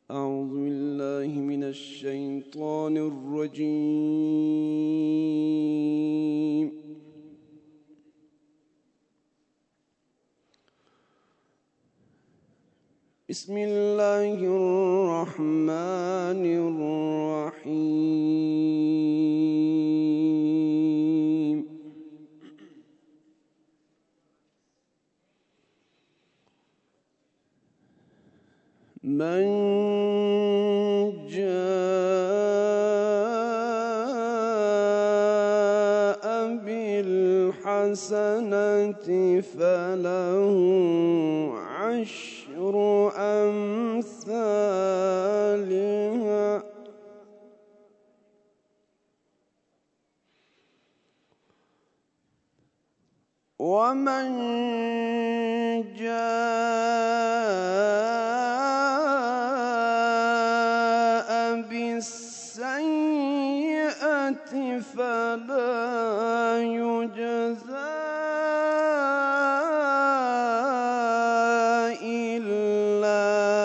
أعوذ بالله من الشيطان الرجيم. بسم الله الرحمن الرحيم. من جاء بالحسنة فله عشر أمثالها ومن جاء بالسيئة فلا يجزى إلا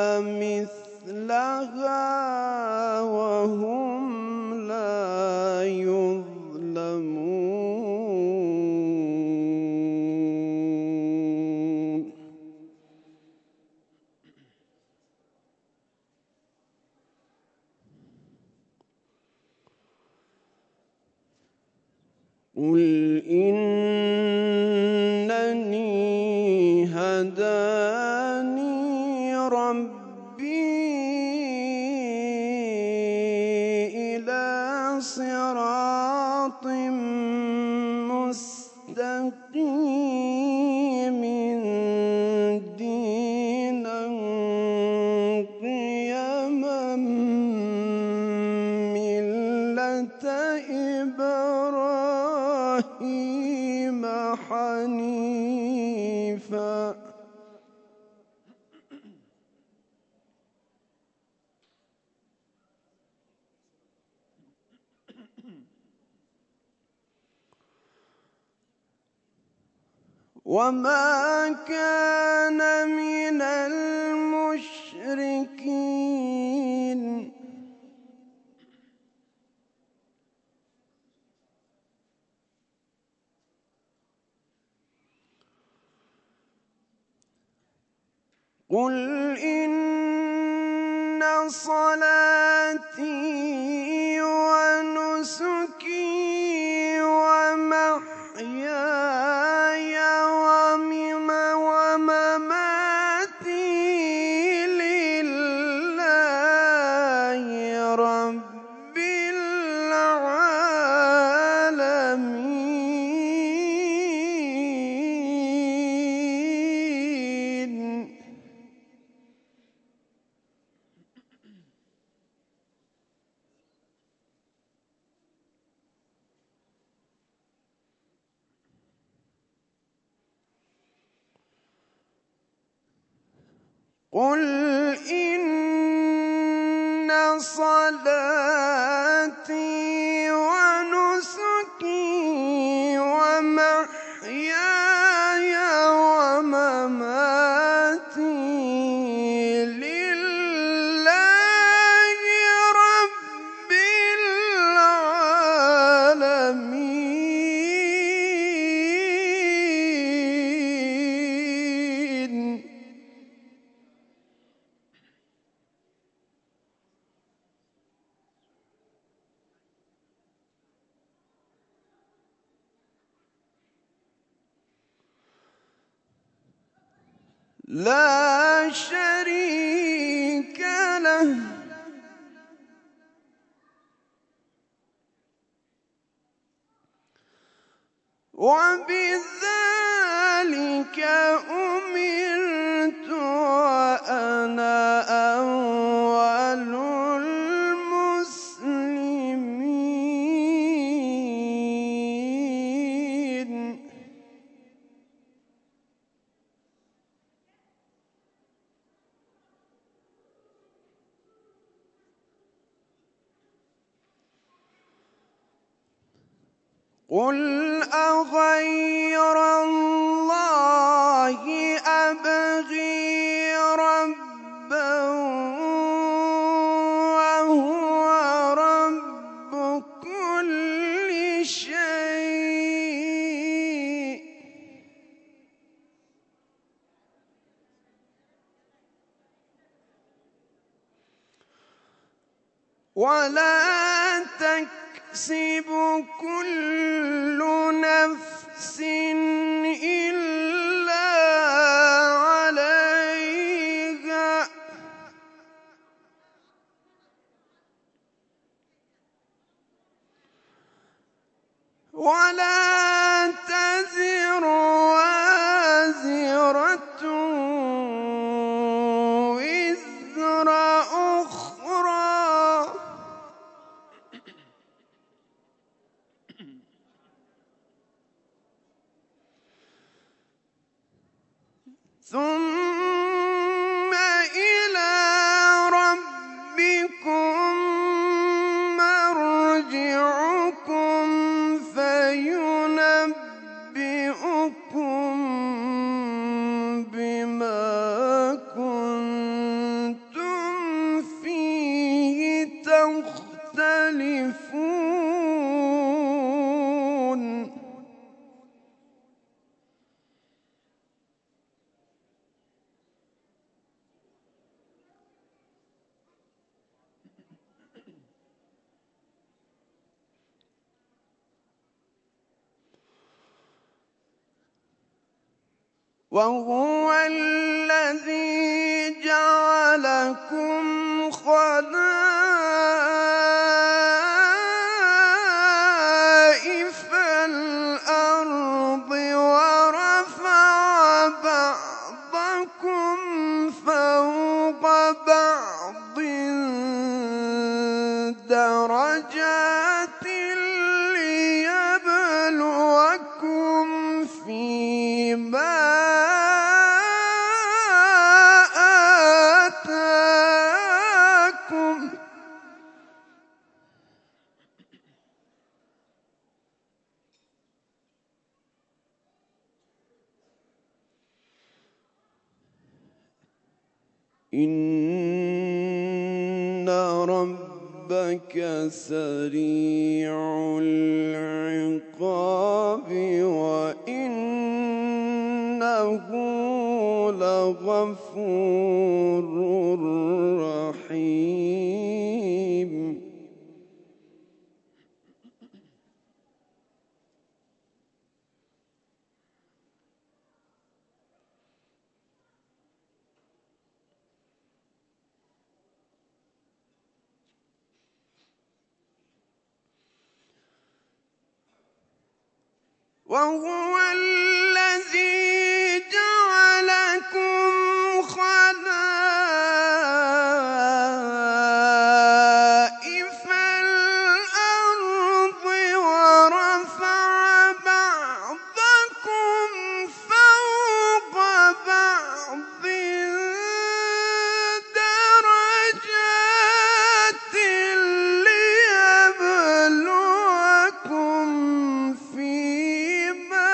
مثلها وهم لا يظلمون. قل إنني هداني ربي إلى صراط مستقيم دينا قيما ملة إبراهيم حنيفا وما كان من المشركين. قل إن صلاتي ونسكي ومحياي ومماتي لله رب العالمين. قل إن صلاتي ونسكي ومحياي ومماتي لله رب العالمين. لا شريك له وبذلك أمرت وأنا أول المسلمين. قل أغير الله أبغي ربا ولا تكسب كل نفس إلا عليها ولا تزر وازرة وزر أخرى ثم إلى ربكم مرجعكم فينبئكم بما كنتم فيه تختلفون وهو الذي جعلكم خلائف الأرض ورفع بعضكم فوق بعض درجات ليبلوكم فيما آتاكم إن ربك سريع العقاب وإنه لغفور رحيم وهو الذي جعلكم خلائف الأرض ورفع بعضكم فوق بعض درجات ليبلوكم فيما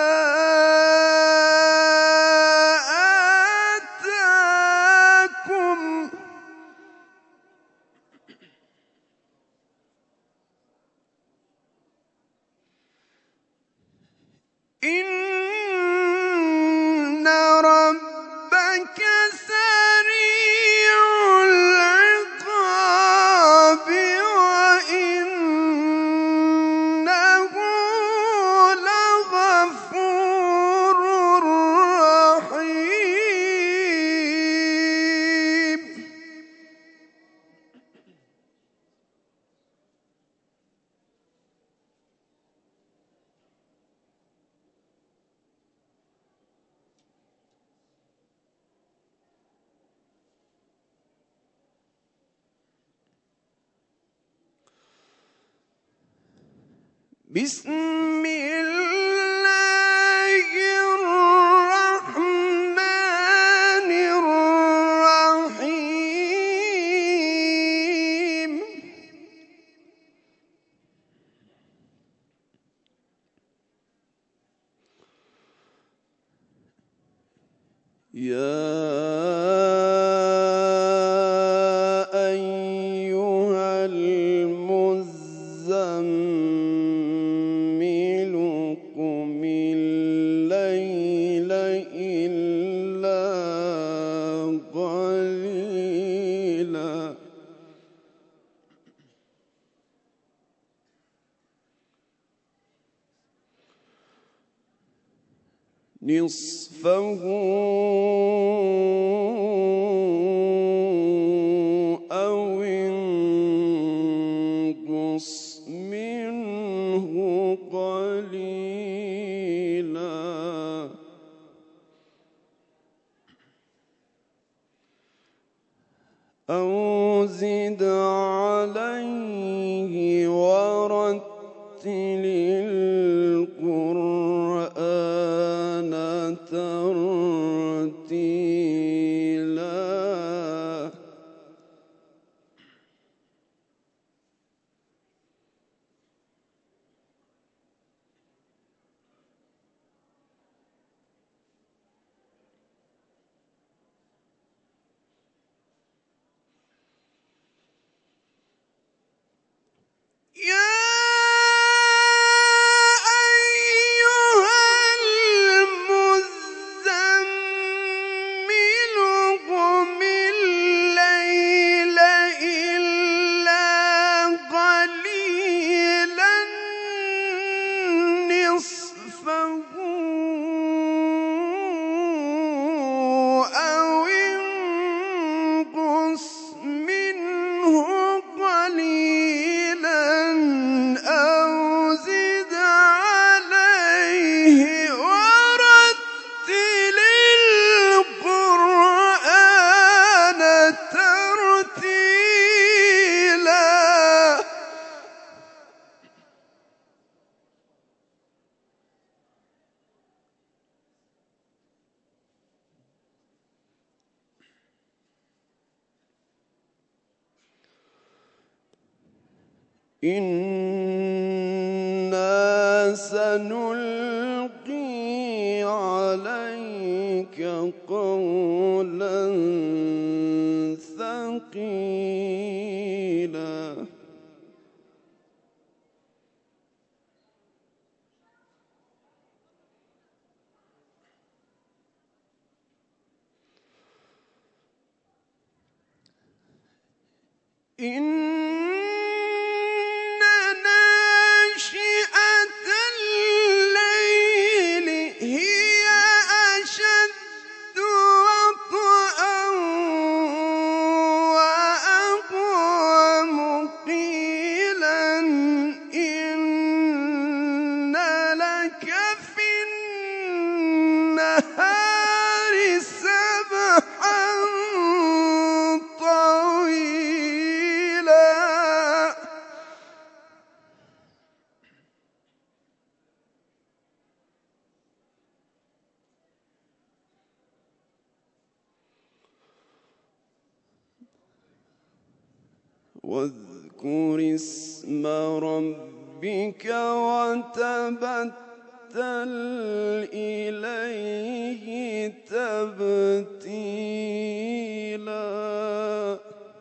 آتاكم إن ربك سريع العقاب وإنه لغفور رحيم بسم الله الرحمن الرحيم يا أيها المزمل قم الليل إلا قليلا نصفه أو انقص منه قليلا أو زد عليه ورتل القرآن ترتيلا إنا سنلقي عليك قولا ثقيلا واذكر اسم ربك وتبتل إليه تبتيلا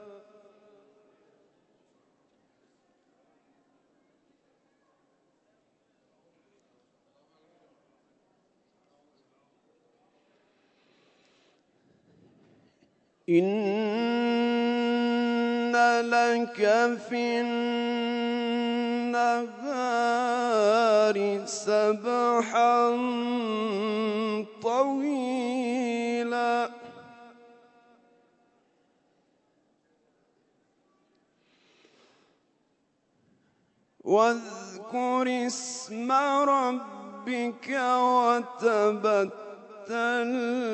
إن لك في النهار سبحا طويلا واذكر اسم ربك وتبتل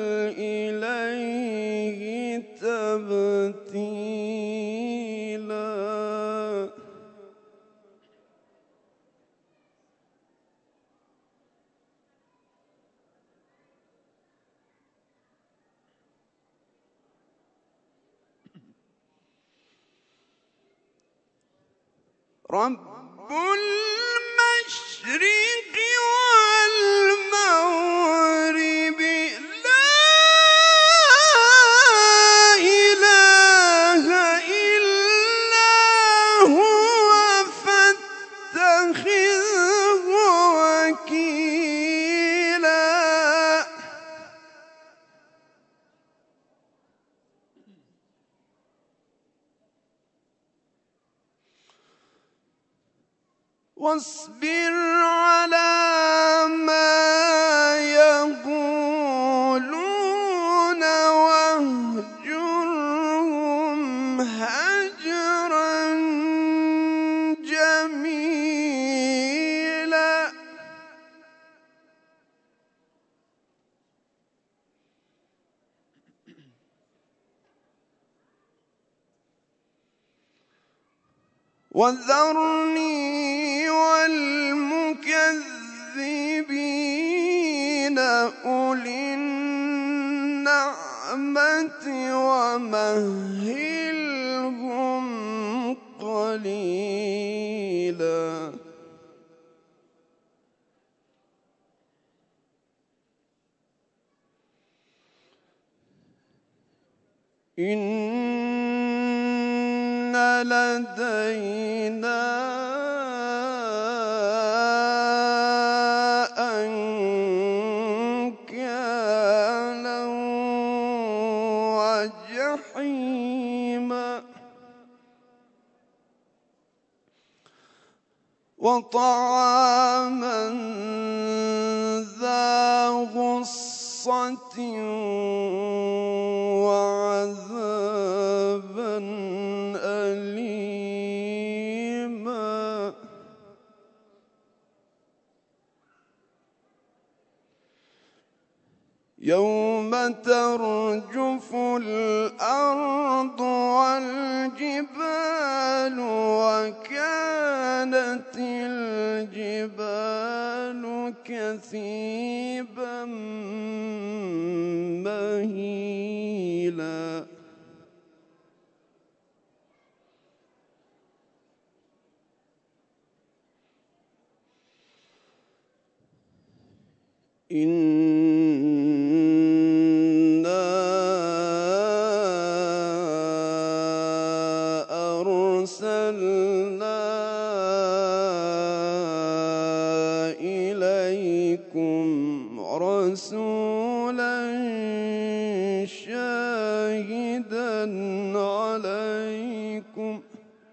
إليه تبتيلا رب المشرق والمغرب لا إله إلا هو فاتخذه وكيلا واصبر على ما يقولون هجرا جميلا وذرني والمكذبين أولي النعمة ومهلهم قليلا إن لدينا أنكالا وجحيما وطعاما ذا غصة وعذابا أليما يوم ترجف الأرض والجبال وكانت الجبال كثيبا مهيلا إنا أرسلنا إليكم رسولا شاهدا عليكم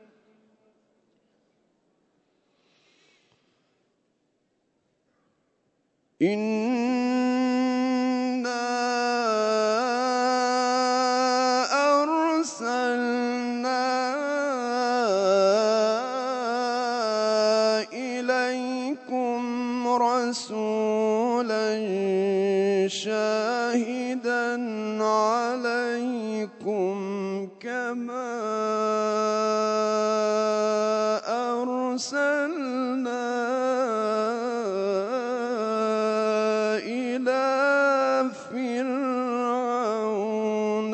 إنا أرسلنا إليكم رسولا شاهدا عليكم كما أرسلنا إلى فرعون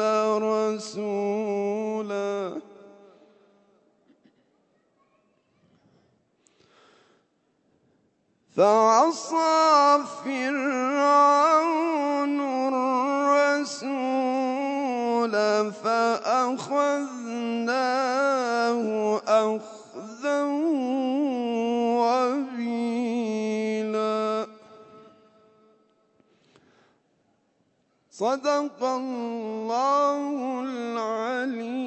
رسولا فعصى فرعون الرسول فأخذناه أخذا وبيلا صدق الله العليم